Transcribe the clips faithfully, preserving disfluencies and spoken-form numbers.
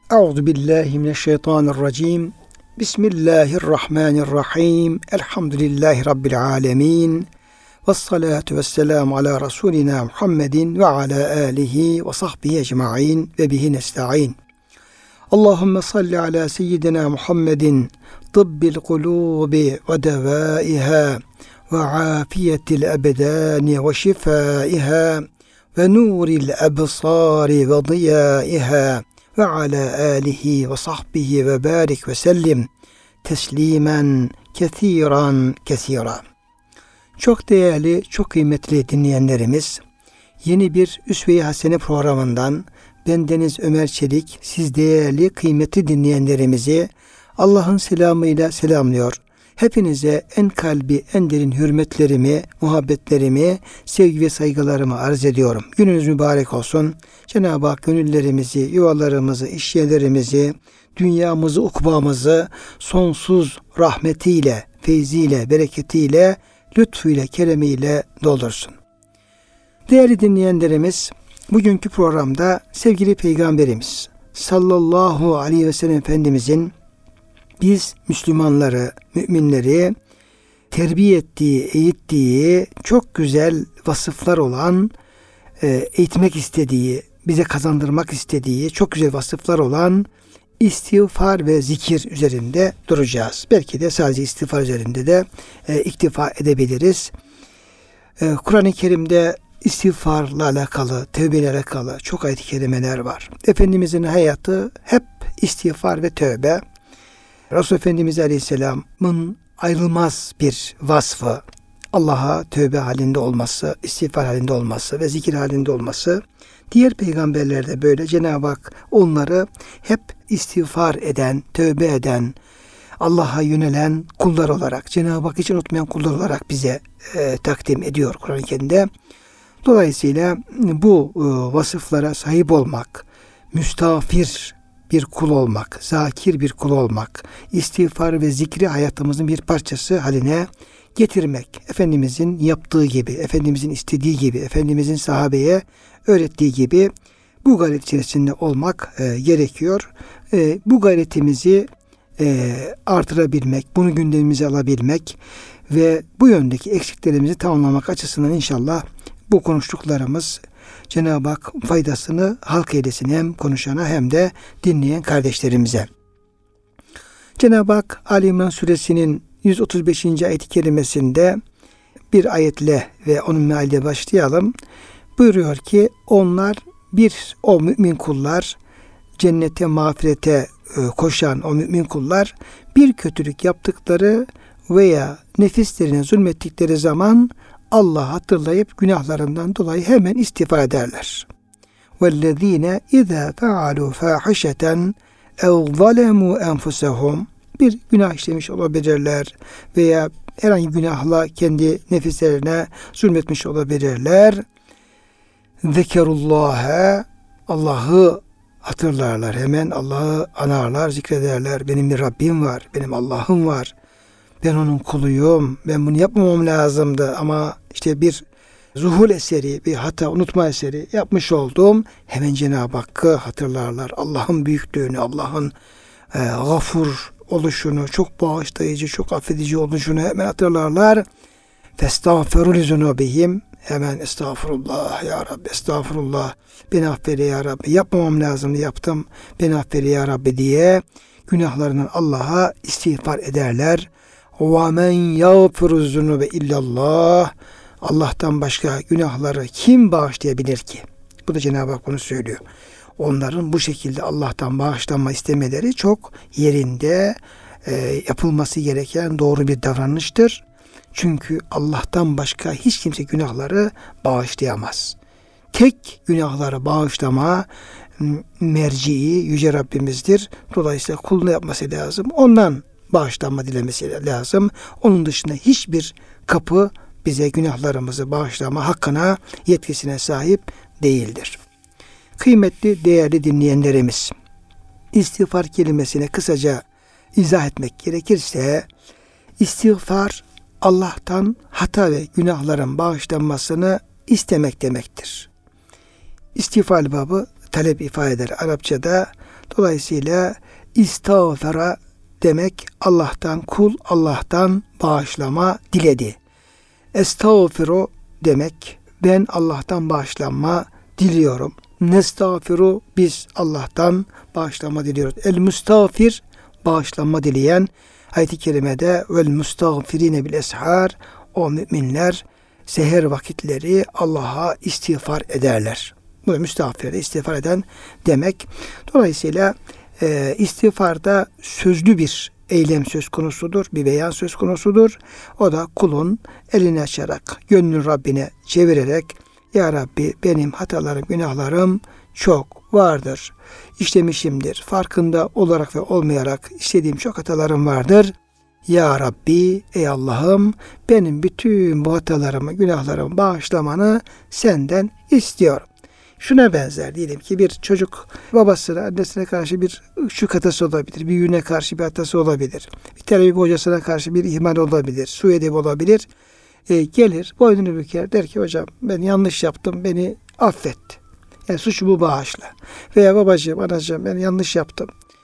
Euzu billahi mineşşeytanirracim. Bismillahirrahmanirrahim. Elhamdülillahi rabbil alamin. Ves salatu vesselam ala Resulina Muhammedin ve ala alihi ve sahbihi ecmaîn ve bihi nestaîn. Allahumme salli ala seyyidina Muhammedin tıbbil kulubi ve devâiha ve afiyetil ebdâni ve şifâiha ve nuril ebsâri ve diyâiha ve ala alihi ve sahbihi ve barik ve sellim teslimen kethiran kethira. Çok değerli, çok kıymetli dinleyenlerimiz, yeni bir Üsve-i Hasene programından bendeniz Ömer Çelik, siz değerli, kıymetli dinleyenlerimizi Allah'ın selamıyla selamlıyor. Hepinize en kalbi, en derin hürmetlerimi, muhabbetlerimi, sevgi ve saygılarımı arz ediyorum. Gününüz mübarek olsun. Cenab-ı Hak gönüllerimizi, yuvalarımızı, işyerlerimizi, dünyamızı, ukbamızı sonsuz rahmetiyle, feyziyle, bereketiyle, lütfuyla, keremiyle doldursun. Değerli dinleyenlerimiz, bugünkü programda sevgili Peygamberimiz sallallahu aleyhi ve sellem Efendimizin biz Müslümanları, müminleri terbiye ettiği, eğittiği, çok güzel vasıflar olan, eğitmek istediği, bize kazandırmak istediği çok güzel vasıflar olan istiğfar ve zikir üzerinde duracağız. Belki de sadece istiğfar üzerinde de e, iktifa edebiliriz. E, Kur'an-ı Kerim'de istiğfarla alakalı, tövbeyle alakalı çok ayet-i kerimeler var. Efendimizin hayatı hep istiğfar ve tövbe. Resul Efendimiz Aleyhisselam'ın ayrılmaz bir vasfı, Allah'a tövbe halinde olması, istiğfar halinde olması ve zikir halinde olması. Diğer peygamberler de böyle. Cenab-ı Hak onları hep istiğfar eden, tövbe eden, Allah'a yönelen kullar olarak, Cenab-ı Hak hiç unutmayan kullar olarak bize e, takdim ediyor Kur'an-ı Kerim'de. Dolayısıyla bu e, vasıflara sahip olmak, müstağfir bir kul olmak, zakir bir kul olmak, istiğfar ve zikri hayatımızın bir parçası haline getirmek, Efendimizin yaptığı gibi, Efendimizin istediği gibi, Efendimizin sahabeye öğrettiği gibi bu gayret içerisinde olmak e, gerekiyor. E, bu gayretimizi e, artırabilmek, bunu gündemimize alabilmek ve bu yöndeki eksiklerimizi tamamlamak açısından inşallah bu konuştuklarımız Cenab-ı Hak faydasını halk eylesin, hem konuşana hem de dinleyen kardeşlerimize. Cenab-ı Hak Ali İmran suresinin yüz otuz beşinci ayet-i kerimesinde bir ayetle ve onun mealiyle başlayalım. Buyuruyor ki onlar bir o mümin kullar, cennete, mağfirete koşan o mümin kullar bir kötülük yaptıkları veya nefislerine zulmettikleri zaman Allah'ı hatırlayıp günahlarından dolayı hemen istiğfar ederler. وَالَّذ۪ينَ اِذَا فَعَلُوا فَاحِشَةً اَوْ ظَلَمُوا اَنْفُسَهُمْ bir günah işlemiş olabilirler veya herhangi günahla kendi nefislerine zulmetmiş olabilirler. Zekerullâhe, Allah'ı hatırlarlar, hemen Allah'ı anarlar, zikrederler. Benim bir Rabbim var, benim Allah'ım var. Ben onun kuluyum, ben bunu yapmamam lazımdı ama işte bir zuhul eseri, bir hata, unutma eseri yapmış oldum. Hemen Cenab-ı Hakk'ı hatırlarlar. Allah'ın büyüklüğünü, Allah'ın e, gafur oluşunu, çok bağışlayıcı, çok affedici oluşunu hemen hatırlarlar. Festağfiru li zunubihim, hemen estağfurullah ya Rabbi, estağfurullah, beni affeyle ya Rabbi, yapmamam lazımdı, yaptım, beni affeyle ya Rabbi diye günahlarından Allah'a istiğfar ederler. وَمَنْ يَغْفِرُ الذُّنُوبَ اِلَّا اللّٰهِ Allah'tan başka günahları kim bağışlayabilir ki? Bu da Cenab-ı Hak bunu söylüyor. Onların bu şekilde Allah'tan bağışlanma istemeleri çok yerinde, e, yapılması gereken doğru bir davranıştır. Çünkü Allah'tan başka hiç kimse günahları bağışlayamaz. Tek günahları bağışlama merciği Yüce Rabbimizdir. Dolayısıyla kulun yapması lazım. Ondan bağışlanma dilemesi lazım. Onun dışında hiçbir kapı bize günahlarımızı bağışlama hakkına, yetkisine sahip değildir. Kıymetli, değerli dinleyenlerimiz, istiğfar kelimesine kısaca izah etmek gerekirse, istiğfar Allah'tan hata ve günahların bağışlanmasını istemek demektir. İstiğfar babı talep ifade eder. Arapçada Dolayısıyla istağfara demek Allah'tan, kul Allah'tan bağışlama diledi. Estağfiru demek ben Allah'tan bağışlanma diliyorum. Nestağfiru biz Allah'tan bağışlanma diliyoruz. El müstağfir bağışlanma dileyen, ayet-i kerimede vel müstağfirine bil eshar, o müminler seher vakitleri Allah'a istiğfar ederler. Bu da müstağfirde istiğfar eden demek. Dolayısıyla e, istiğfarda sözlü bir eylem söz konusudur, bir beyan söz konusudur. O da kulun elini açarak, gönlünü Rabbine çevirerek, Ya Rabbi benim hatalarım, günahlarım çok vardır. İşlemişimdir. Farkında olarak ve olmayarak işlediğim çok hatalarım vardır. Ya Rabbi, ey Allah'ım benim bütün bu hatalarımı, günahlarımı bağışlamanı senden istiyorum. Şuna benzer, diyelim ki bir çocuk babasına, annesine karşı bir şük hatası olabilir. Büyüğüne karşı bir hatası olabilir. Bir televizyon hocasına karşı bir ihmal olabilir. Su edebi olabilir. E, gelir, boynunu büker, der ki hocam ben yanlış yaptım, beni affet. Yani suçumu bağışla. Veya babacığım, anacığım ben yanlış yaptım.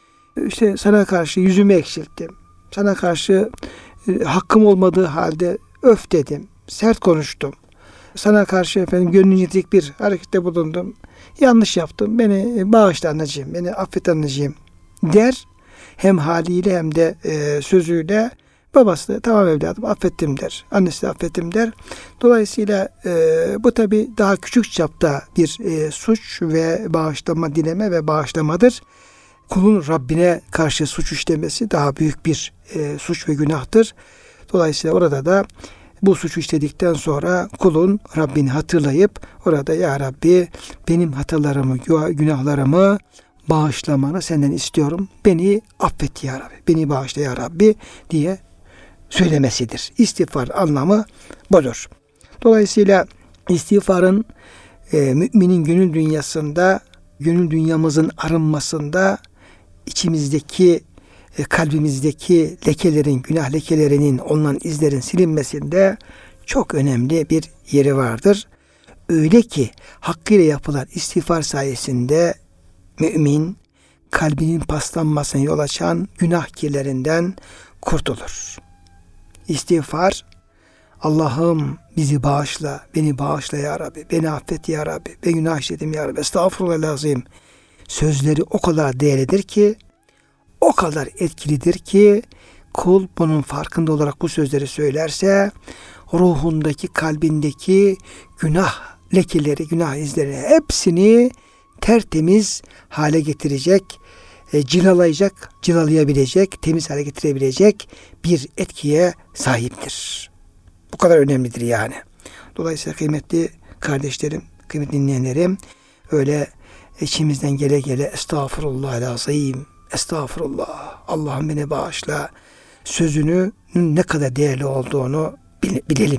İşte sana karşı yüzümü eksilttim. Sana karşı e, hakkım olmadığı halde öf dedim. Sert konuştum. Sana karşı efendim gönlünü yitirecek bir harekette bulundum. Yanlış yaptım. Beni bağışla anneciğim. Beni affet anneciğim der. Hem haliyle hem de e, sözüyle babası da tamam evladım affettim der. Annesi de affettim der. Dolayısıyla e, bu tabi daha küçük çapta bir e, suç ve bağışlama dileme ve bağışlamadır. Kulun Rabbine karşı suç işlemesi daha büyük bir e, suç ve günahtır. Dolayısıyla orada da bu suçu işledikten sonra kulun Rabbini hatırlayıp orada Ya Rabbi benim hatalarımı, günahlarımı bağışlamanı senden istiyorum. Beni affet Ya Rabbi. Beni bağışla Ya Rabbi diye söylemesidir. İstiğfar anlamı budur. Dolayısıyla istiğfarın e, müminin gönül dünyasında, gönül dünyamızın arınmasında, içimizdeki e, kalbimizdeki lekelerin, günah lekelerinin, onların izlerin silinmesinde çok önemli bir yeri vardır. Öyle ki hakkıyla yapılan istiğfar sayesinde mümin kalbinin paslanmasına yol açan günah kirlerinden kurtulur. İstiğfar, Allah'ım bizi bağışla, beni bağışla Ya Rabbi, beni affet Ya Rabbi, ben günah işledim Ya Rabbi, estağfurullahazim. Sözleri o kadar değerlidir ki, o kadar etkilidir ki, kul bunun farkında olarak bu sözleri söylerse, ruhundaki, kalbindeki günah lekeleri, günah izleri hepsini tertemiz hale getirecek, e, cilalayacak, cilalayabilecek, temiz hale getirebilecek bir etkiye sahiptir. Bu kadar önemlidir yani. Dolayısıyla kıymetli kardeşlerim, kıymetli dinleyenlerim, öyle içimizden gele gele estağfurullahal-azim, estağfurullah, Allah'ım beni bağışla sözünün ne kadar değerli olduğunu bilelim.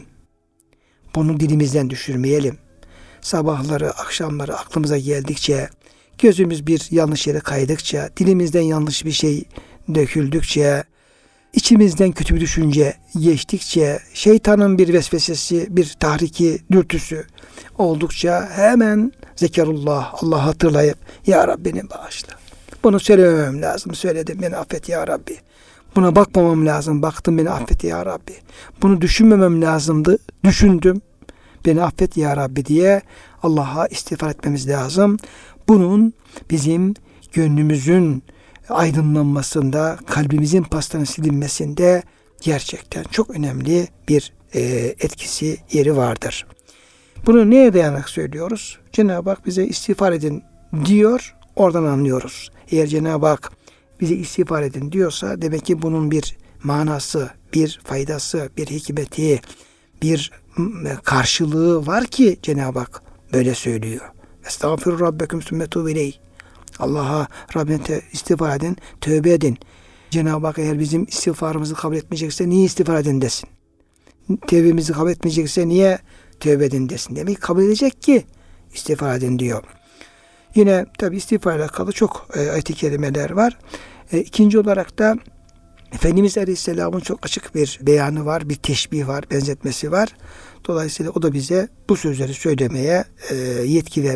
Bunu dilimizden düşürmeyelim. Sabahları, akşamları aklımıza geldikçe, gözümüz bir yanlış yere kaydıkça, dilimizden yanlış bir şey döküldükçe, içimizden kötü bir düşünce geçtikçe, şeytanın bir vesvesesi, bir tahriki, dürtüsü oldukça hemen zekerullah, Allah'ı hatırlayıp Ya Rabbi beni bağışla. Bunu söylememem lazım. Söyledim, beni affet Ya Rabbi. Buna bakmamam lazım. Baktım, beni affet Ya Rabbi. Bunu düşünmemem lazımdı. Düşündüm. Beni affet Ya Rabbi diye Allah'a istiğfar etmemiz lazım. Bunun bizim gönlümüzün aydınlanmasında, kalbimizin paslarının silinmesinde gerçekten çok önemli bir e, etkisi, yeri vardır. Bunu neye dayanarak söylüyoruz? Cenab-ı Hak bize istiğfar edin diyor, oradan anlıyoruz. Eğer Cenab-ı Hak bize istiğfar edin diyorsa demek ki bunun bir manası, bir faydası, bir hikmeti, bir karşılığı var ki Cenab-ı Hak böyle söylüyor. Estağfirullah Rabbeküm sümme tûbü ileyh. Allah'a, Rabbine te- istiğfar edin, tövbe edin. Cenab-ı Hak eğer bizim istiğfarımızı kabul etmeyecekse niye istiğfar edin desin? Tövbemizi kabul etmeyecekse niye tövbe edin desin? Demek ki kabul edecek ki istiğfar edin diyor. Yine tabi istiğfarla alakalı çok e, ayet-i kerimeler var. E, ikinci olarak da Efendimiz Aleyhisselam'ın çok açık bir beyanı var, bir teşbih var, benzetmesi var. Dolayısıyla o da bize bu sözleri söylemeye e, yetki vermiş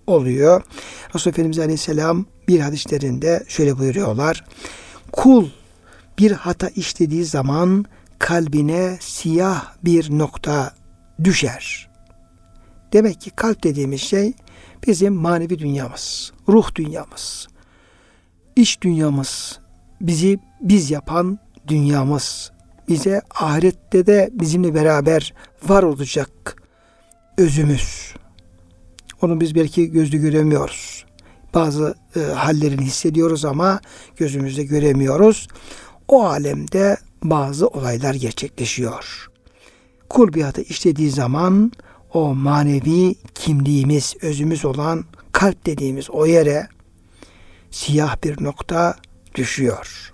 oluyor. Resulullah Efendimiz Aleyhisselam bir hadislerinde şöyle buyuruyorlar. Kul bir hata işlediği zaman kalbine siyah bir nokta düşer. Demek ki kalp dediğimiz şey bizim manevi dünyamız, ruh dünyamız, iç dünyamız, bizi biz yapan dünyamız, bize ahirette de bizimle beraber var olacak özümüz. Onu biz belki gözle göremiyoruz. Bazı e, hallerini hissediyoruz ama gözümüzle göremiyoruz. O alemde bazı olaylar gerçekleşiyor. Kul bir hata işlediği zaman o manevi kimliğimiz, özümüz olan kalp dediğimiz o yere siyah bir nokta düşüyor.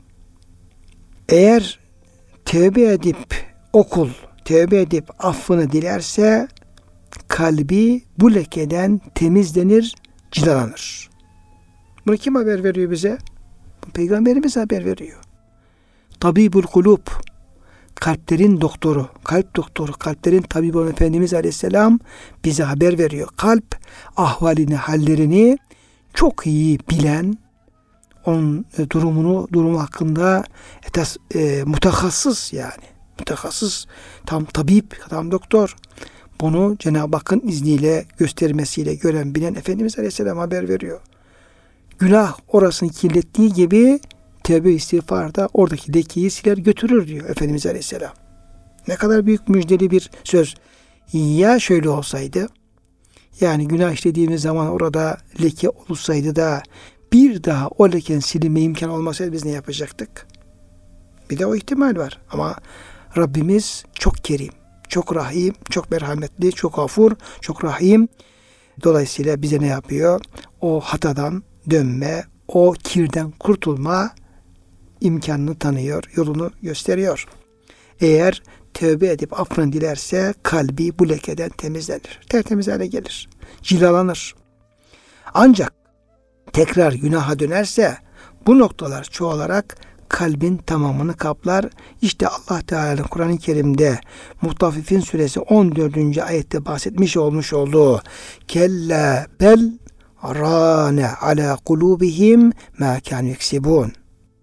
Eğer tevbe edip o kul tevbe edip affını dilerse kalbi bu lekeden temizlenir, cilalanır. Bunu kim haber veriyor bize? Peygamberimiz haber veriyor. Tabibul kulub, kalplerin doktoru, kalp doktoru, kalplerin tabibi olan Efendimiz Aleyhisselam bize haber veriyor. Kalp ahvalini, hallerini çok iyi bilen, onun durumunu, durumu hakkında etas, e, mutakassıs yani. Mutakassıs, tam tabip, tam doktor. Bunu Cenab-ı Hakk'ın izniyle, göstermesiyle gören, bilen Efendimiz Aleyhisselam haber veriyor. Günah orasını kirlettiği gibi tevbe istiğfar da oradaki lekeyi siler götürür diyor Efendimiz Aleyhisselam. Ne kadar büyük müjdeli bir söz. Ya şöyle olsaydı, yani günah işlediğimiz zaman orada leke olsaydı da bir daha o lekenin silinme imkanı olmasaydı biz ne yapacaktık? Bir de o ihtimal var. Ama Rabbimiz çok kerim, çok rahim, çok merhametli, çok gafur, çok rahim. Dolayısıyla bize ne yapıyor? O hatadan dönme, o kirden kurtulma imkanını tanıyor, yolunu gösteriyor. Eğer tövbe edip affını dilerse kalbi bu lekeden temizlenir. Tertemiz hale gelir. Cilalanır. Ancak tekrar günaha dönerse bu noktalar çoğalarak kalbin tamamını kaplar. İşte Allah Teala'nın Kur'an-ı Kerim'de Muttafifin suresi on dördüncü ayette bahsetmiş olmuş olduğu kella bel râne alâ kulûbihim mâ kânû yeksibûn.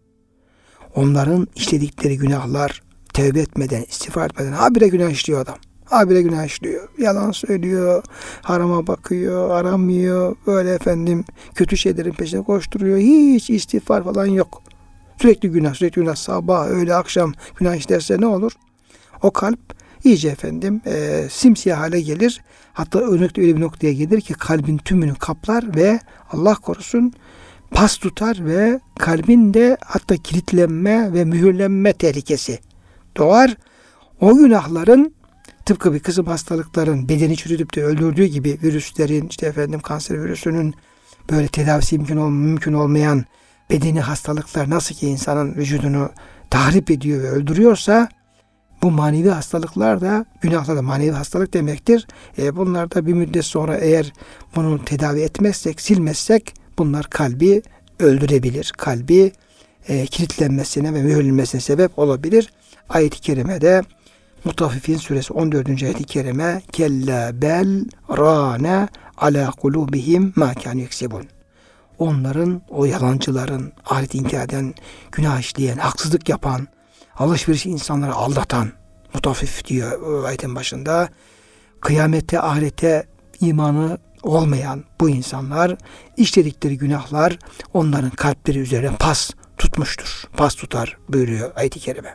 Onların işledikleri günahlar tevbe etmeden, istiğfar etmeden habire günah işliyor adam. Habire günah işliyor. Yalan söylüyor, harama bakıyor, aramıyor, böyle efendim kötü şeylerin peşine koşturuyor. Hiç istiğfar falan yok. Sürekli günah, sürekli günah, sabah, öğle, akşam günah işlerse ne olur? O kalp iyice efendim e, simsiyah hale gelir. Hatta öyle bir noktaya gelir ki kalbin tümünü kaplar ve Allah korusun pas tutar ve kalbin de hatta kilitlenme ve mühürlenme tehlikesi doğar. O günahların tıpkı bir kısım hastalıkların bedeni çürütüp de öldürdüğü gibi virüslerin, işte efendim kanser virüsünün böyle tedavisi mümkün, ol, mümkün olmayan bedeni hastalıklar nasıl ki insanın vücudunu tahrip ediyor ve öldürüyorsa bu manevi hastalıklar da günahlar da manevi hastalık demektir. E bunlar da bir müddet sonra eğer bunu tedavi etmezsek, silmezsek bunlar kalbi öldürebilir. Kalbi e, kilitlenmesine ve mühürlenmesine sebep olabilir. Ayet-i kerimede Mutaffifin suresi on dördüncü ayet-i kerime kella bel râne alâ kulûbihim mâ kânû yeksibûn. Onların, o yalancıların, ahiret inkar eden, günah işleyen, haksızlık yapan, alışveriş insanları aldatan, mutaffif diyor ayetin başında, kıyamete, ahirete imanı olmayan bu insanlar, işledikleri günahlar onların kalpleri üzerine pas tutmuştur. Pas tutar buyuruyor ayet-i kerime.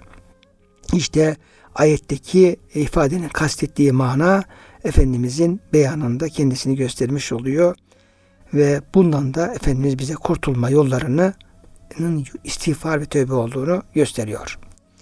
İşte ayetteki ifadenin kastettiği mana Efendimizin beyanında kendisini göstermiş oluyor. Ve bundan da Efendimiz bize kurtulma yollarının istiğfar ve tövbe olduğunu gösteriyor.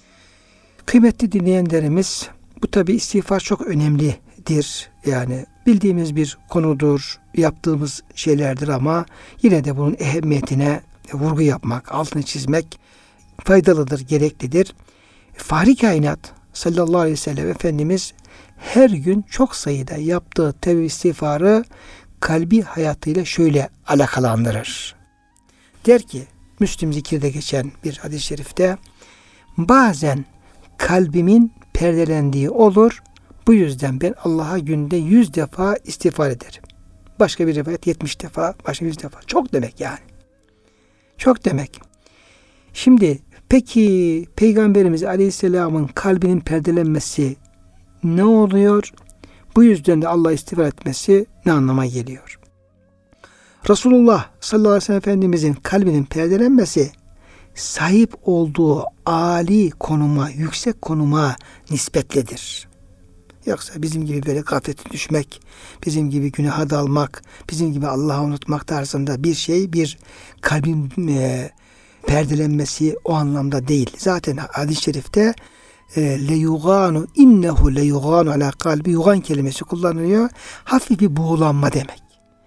Kıymetli dinleyenlerimiz, bu tabi istiğfar çok önemlidir. Yani bildiğimiz bir konudur, yaptığımız şeylerdir ama yine de bunun ehemmiyetine vurgu yapmak, altını çizmek faydalıdır, gereklidir. Fahri kainat sallallahu aleyhi ve sellem Efendimiz her gün çok sayıda yaptığı tevbe istiğfarı kalbi hayatıyla şöyle alakalandırır. Der ki, Müslim zikirde geçen bir hadis-i şerifte, bazen kalbimin perdelendiği olur, bu yüzden ben Allah'a günde yüz defa istiğfar ederim. Başka bir rivayet yetmiş defa, başka yüz defa. Çok demek yani. Çok demek. Şimdi peki Peygamberimiz Aleyhisselam'ın kalbinin perdelenmesi ne oluyor? Bu yüzden de Allah istiğfar etmesi ne anlama geliyor? Resulullah sallallahu aleyhi ve sellem Efendimizin kalbinin perdelenmesi sahip olduğu âli konuma, yüksek konuma nispetlidir. Yoksa bizim gibi böyle gaflete düşmek, bizim gibi günaha dalmak, bizim gibi Allah'ı unutmak tarzında bir şey, bir kalbin e, perdelenmesi o anlamda değil. Zaten hadis-i şerifte le yuganu innehu le yuganu ala kalbi, yugan kelimesi kullanılıyor. Hafif bir buğulanma demek.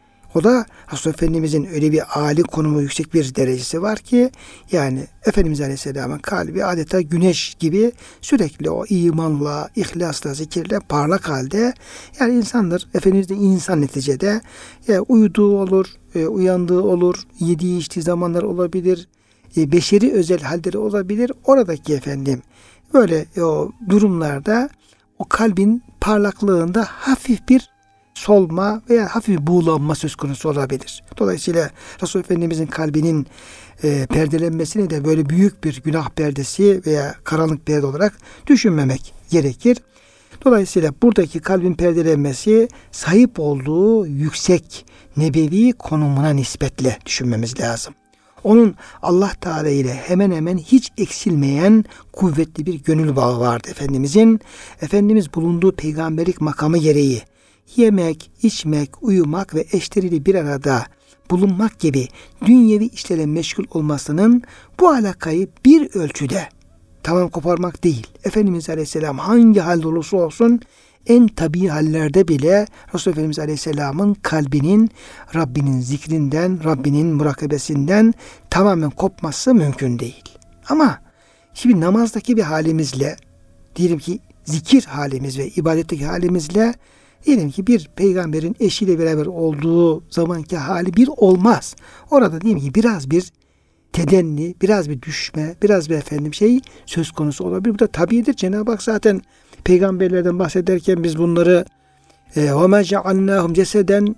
O da Resulullah Efendimizin öyle bir âli konumu, yüksek bir derecesi var ki yani Efendimiz Aleyhisselam'ın kalbi adeta güneş gibi sürekli o imanla, ihlasla, zikirle parlak halde. Yani insandır. Efendimiz de insan neticede. Ya uyuduğu olur, e, uyandığı olur, yediği içtiği zamanlar olabilir. E, beşeri özel halleri olabilir. Oradaki efendim böyle o durumlarda o kalbin parlaklığında hafif bir solma veya hafif bir buğulanma söz konusu olabilir. Dolayısıyla Resulullah Efendimizin kalbinin e, perdelenmesini de böyle büyük bir günah perdesi veya karanlık perde olarak düşünmemek gerekir. Dolayısıyla buradaki kalbin perdelenmesi sahip olduğu yüksek nebevi konumuna nispetle düşünmemiz lazım. Onun Allah Teala ile hemen hemen hiç eksilmeyen kuvvetli bir gönül bağı vardı Efendimizin. Efendimiz bulunduğu peygamberlik makamı gereği yemek, içmek, uyumak ve eşleriyle bir arada bulunmak gibi dünyevi işlerle meşgul olmasının bu alakayı bir ölçüde tamam koparmak değil. Efendimiz Aleyhisselam hangi halde olursa olsun en tabii hallerde bile Resulullah Efendimiz Aleyhisselam'ın kalbinin Rabbinin zikrinden, Rabbinin murakabesinden tamamen kopması mümkün değil. Ama şimdi namazdaki bir halimizle, diyelim ki zikir halimiz ve ibadetteki halimizle, diyelim ki bir peygamberin eşiyle beraber olduğu zamanki hali bir olmaz. Orada diyelim ki biraz bir tedenni, biraz bir düşme, biraz bir efendim şey söz konusu olabilir. Bu da tabiidir. Cenab-ı Hak zaten peygamberlerden bahsederken biz bunları وَمَا جَعَلْنَاهُمْ جَسَدًا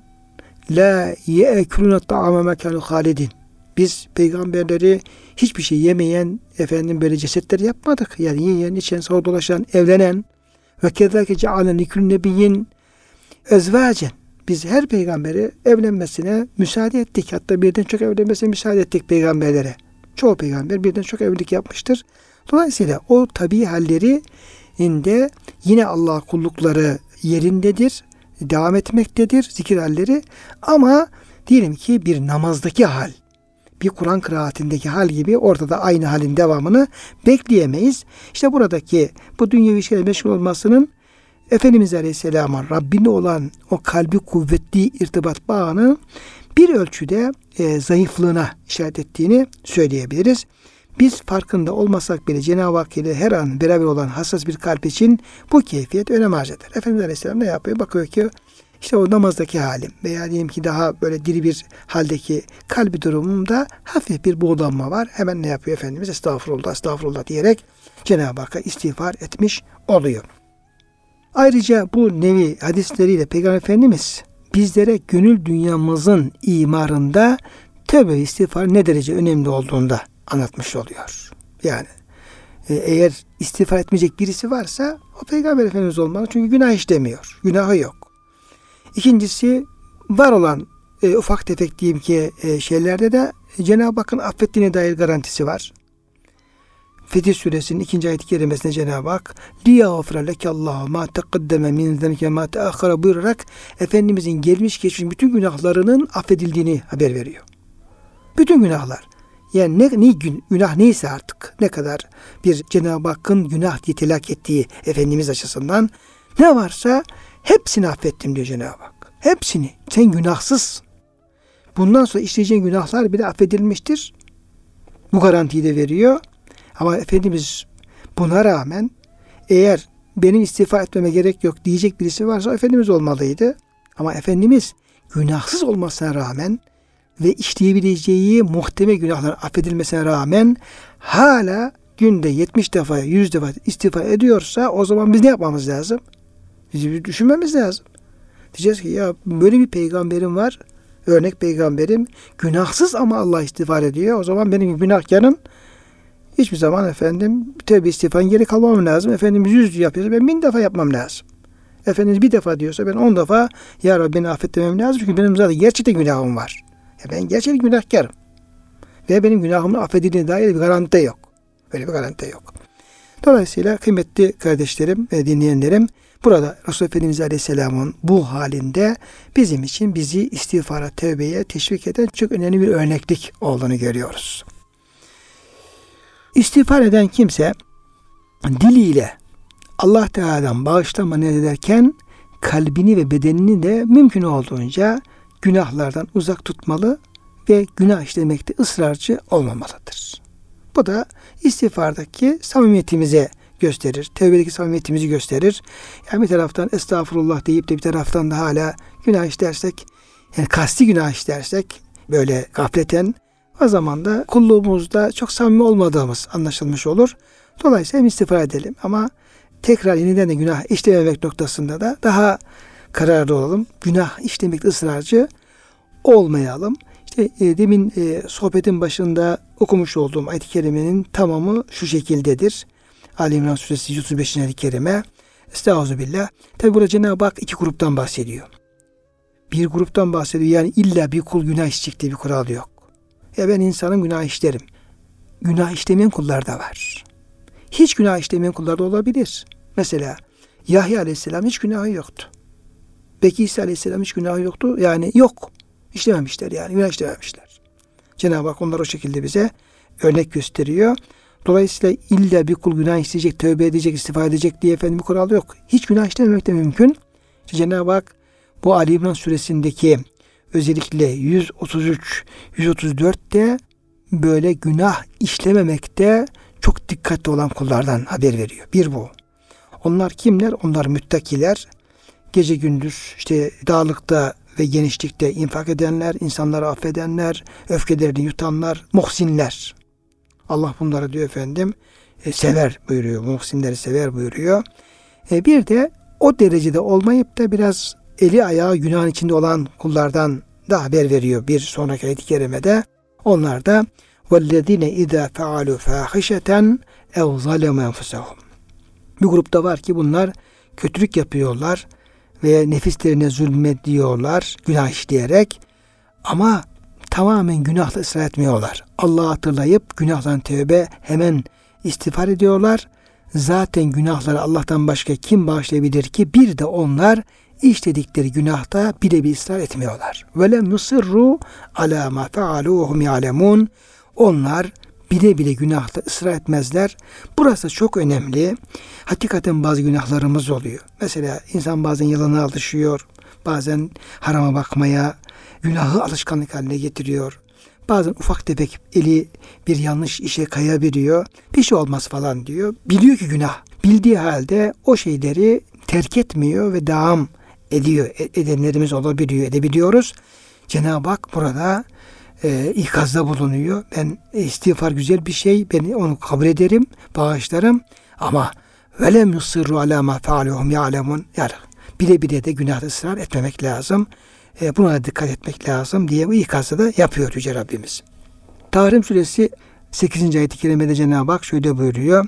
لَا يَأْكُلُونَ الطَّعَامَ مَكَانُ خَالِدٍ. Biz peygamberleri hiçbir şey yemeyen, efendim böyle cesetler yapmadık. Yani yiyen, içen, sağ dolaşan, evlenen ve كَذَلْكَ جَعَلَنْ لِكُلِّ نَبِيٍّ ezvacen. Biz her peygamberi evlenmesine müsaade ettik. Hatta birden çok evlenmesine müsaade ettik peygamberlere. Çoğu peygamber birden çok evlilik yapmıştır. Dolayısıyla o tabii hallerinde yine Allah kullukları yerindedir. Devam etmektedir zikir halleri. Ama diyelim ki bir namazdaki hal, bir Kur'an kıraatindeki hal gibi ortada aynı halin devamını bekleyemeyiz. İşte buradaki bu dünyevi şeyle meşgul olmasının Efendimiz Aleyhisselam'a Rabbine olan o kalbi kuvvetli irtibat bağının bir ölçüde e, zayıflığına işaret ettiğini söyleyebiliriz. Biz farkında olmasak bile Cenab-ı Hak ile her an beraber olan hassas bir kalp için bu keyfiyet önem arz eder. Efendimiz Aleyhisselam ne yapıyor? Bakıyor ki işte o namazdaki halim veya diyelim ki daha böyle diri bir haldeki kalbi durumunda hafif bir buğulanma var. Hemen ne yapıyor Efendimiz? Estağfurullah, estağfurullah diyerek Cenab-ı Hakk'a istiğfar etmiş oluyor. Ayrıca bu nevi hadisleriyle Peygamber Efendimiz bizlere gönül dünyamızın imarında tövbe ve istiğfar ne derece önemli olduğunu da anlatmış oluyor. Yani eğer istiğfar etmeyecek birisi varsa o Peygamber Efendimiz olmalı. Çünkü günah işlemiyor. Günahı yok. İkincisi var olan e, ufak tefek diyeyim ki e, şeylerde de Cenab-ı Hakk'ın affettiğine dair garantisi var. Fetih Suresinin ikinci ayet-i kerimesinde Cenab-ı Hak لِيَغْفِرَ لَكَ اللّٰهُ مَا تَقَدَّمَ مِنْ ذَنْكَ مَا تَأَخَّرَ buyurarak Efendimizin gelmiş geçmiş bütün günahlarının affedildiğini haber veriyor. Bütün günahlar. Yani ne, ne günah neyse artık ne kadar bir Cenab-ı Hakk'ın günah diye telak ettiği Efendimiz açısından ne varsa hepsini affettim diyor Cenab-ı Hak. Hepsini. Sen günahsızsın. Bundan sonra işleyeceğin günahlar bile affedilmiştir. Bu garantiyi de veriyor. Ama Efendimiz buna rağmen eğer benim istiğfar etmeme gerek yok diyecek birisi varsa Efendimiz olmalıydı. Ama Efendimiz günahsız olmasına rağmen ve işleyebileceği muhtemel günahların affedilmesine rağmen hala günde yetmiş defa, yüz defa istiğfar ediyorsa o zaman biz ne yapmamız lazım? Bizi düşünmemiz lazım. Diyeceğiz ki ya böyle bir peygamberim var. Örnek peygamberim. Günahsız ama Allah istiğfar ediyor. O zaman benim günahkarım hiçbir zaman efendim tövbe istiğfarın geri kalmam lazım. Efendimiz yüz yapıyorsa ben bin defa yapmam lazım. Efendimiz bir defa diyorsa ben on defa ya Rabbi beni affet demem lazım. Çünkü benim zaten gerçekten günahım var. Ya ben gerçekten günahkarım. Ve benim günahımın affedildiğine dair bir garanti yok. Böyle bir garanti yok. Dolayısıyla kıymetli kardeşlerim ve dinleyenlerim, burada Resulullah Efendimiz Aleyhisselam'ın bu halinde bizim için bizi istiğfara, tövbeye teşvik eden çok önemli bir örneklik olduğunu görüyoruz. İstiğfar eden kimse diliyle Allah Teala'dan bağışlanma niyet ederken kalbini ve bedenini de mümkün olduğunca günahlardan uzak tutmalı ve günah işlemekte ısrarcı olmamalıdır. Bu da istiğfardaki samimiyetimize gösterir. Tevbedeki samimiyetimizi gösterir. Yani bir taraftan estağfurullah deyip de bir taraftan da hala günah işlersek, yani kasti günah işlersek böyle gafleten, o zaman da kulluğumuzda çok samimi olmadığımız anlaşılmış olur. Dolayısıyla hem istiğfar edelim ama tekrar yeniden de günah işlememek noktasında da daha kararlı olalım. Günah işlemekte ısrarcı olmayalım. İşte e, demin e, sohbetin başında okumuş olduğum ayet-i kerimenin tamamı şu şekildedir. Ali İmran Suresi yüz otuz beşinci ayet-i kerime. Estağfirullah. Tabi burada Cenab-ı Hak iki gruptan bahsediyor. Bir gruptan bahsediyor. Yani illa bir kul günah işleyecek diye bir kural yok. Ya ben insanım, günah işlerim. Günah işlemeyen kullar da var. Hiç günah işlemeyen kullar da olabilir. Mesela Yahya Aleyhisselam hiç günahı yoktu. Peki İsa Aleyhisselam hiç günahı yoktu. Yani yok. İşlememişler yani. Günah işlememişler. Cenab-ı Hak onlar o şekilde bize örnek gösteriyor. Dolayısıyla illa bir kul günah işleyecek, tövbe edecek, istiğfar edecek diye efendim bir kural yok. Hiç günah işlememek de mümkün. İşte Cenab-ı Hak bu Ali İmran suresindeki özellikle yüz otuz üç yüz otuz dörtte böyle günah işlememekte çok dikkatli olan kullardan haber veriyor. Bir bu. Onlar kimler? Onlar müttakiler. Gece gündüz işte dağlıkta ve genişlikte infak edenler, insanları affedenler, öfkelerini yutanlar, muhsinler. Allah bunları diyor efendim e, sever buyuruyor. Muhsinleri sever buyuruyor. E, bir de o derecede olmayıp da biraz eli ayağı günahın içinde olan kullardan da haber veriyor. Bir sonraki ayet-i kerimede onlar da وَالَّذِينَ اِذَا فَعَلُوا فَاحِشَةً اَوْ ظَلَمُوا اَنْفُسَهُمْ. Bir grupta var ki bunlar kötülük yapıyorlar ve nefislerine zulmediyorlar günah işleyerek ama tamamen günahla ısrar etmiyorlar. Allah'ı hatırlayıp günahdan tövbe hemen istiğfar ediyorlar. Zaten günahları Allah'tan başka kim bağışlayabilir ki? Bir de onlar işledikleri günahta bile bir ısrar etmiyorlar. وَلَمْ يُصِرُّوا عَلَى مَا فَعَلُوا وَهُمْ يَعْلَمُونَ. Onlar bile bile günahta ısrar etmezler. Burası çok önemli. Hakikaten bazı günahlarımız oluyor. Mesela insan bazen yalana alışıyor. Bazen harama bakmaya, günahı alışkanlık haline getiriyor. Bazen ufak tefek eli bir yanlış işe kayabiliyor. Bir şey olmaz falan diyor. Biliyor ki günah. Bildiği halde o şeyleri terk etmiyor ve devam ediyor. Edenlerimiz olabiliyor, edebiliyoruz. Cenab-ı Hak burada e, ikazda bulunuyor. Ben istiğfar güzel bir şey. Ben onu kabul ederim, bağışlarım. Ama velem yusirru ala ma fa'aluhum ya'lemun. Yani bile bile de günahda ısrar etmemek lazım. E, buna dikkat etmek lazım diye bu ikazda da yapıyor Yüce Rabbimiz. Tahrim Suresi sekizinci ayet-i kerimede Cenab-ı Hak şöyle buyuruyor.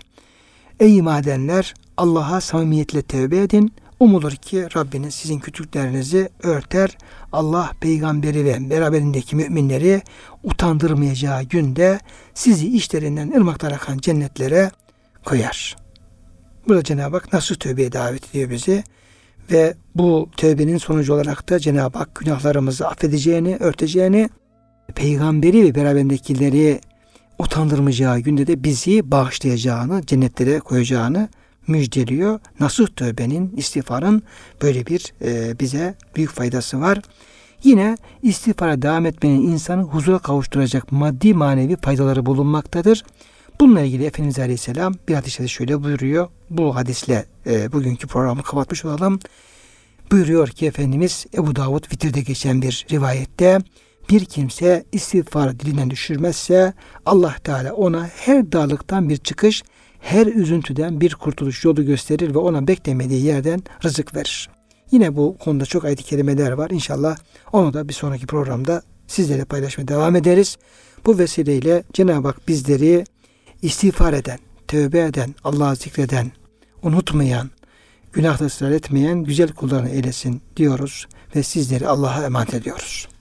Ey iman edenler, Allah'a samimiyetle tövbe edin. Umulur ki Rabbiniz sizin kötülüklerinizi örter. Allah peygamberi ve beraberindeki müminleri utandırmayacağı günde sizi işlerinden ırmaklar akan cennetlere koyar. Burada Cenab-ı Hak nasıl tövbeye davet ediyor bizi ve bu tövbenin sonucu olarak da Cenab-ı Hak günahlarımızı affedeceğini, örteceğini, peygamberi ve beraberindekileri utandırmayacağı günde de bizi bağışlayacağını, cennetlere koyacağını müjdeliyor. Nasuh tövbenin, istiğfarın böyle bir e, bize büyük faydası var. Yine istiğfara devam etmenin insanı huzura kavuşturacak maddi manevi faydaları bulunmaktadır. Bununla ilgili Efendimiz Aleyhisselam bir hadiste şöyle buyuruyor. Bu hadisle e, bugünkü programı kapatmış olalım. Buyuruyor ki Efendimiz Ebu Davud Vitir'de geçen bir rivayette bir kimse istiğfarı dilinden düşürmezse Allah Teala ona her darlıktan bir çıkış, her üzüntüden bir kurtuluş yolu gösterir ve ona beklemediği yerden rızık verir. Yine bu konuda çok ayet-i kerimeler var. İnşallah onu da bir sonraki programda sizlerle paylaşmaya devam ederiz. Bu vesileyle Cenab-ı Hak bizleri istiğfar eden, tövbe eden, Allah'ı zikreden, unutmayan, günahda ısrar etmeyen güzel kullarını eylesin diyoruz ve sizleri Allah'a emanet ediyoruz.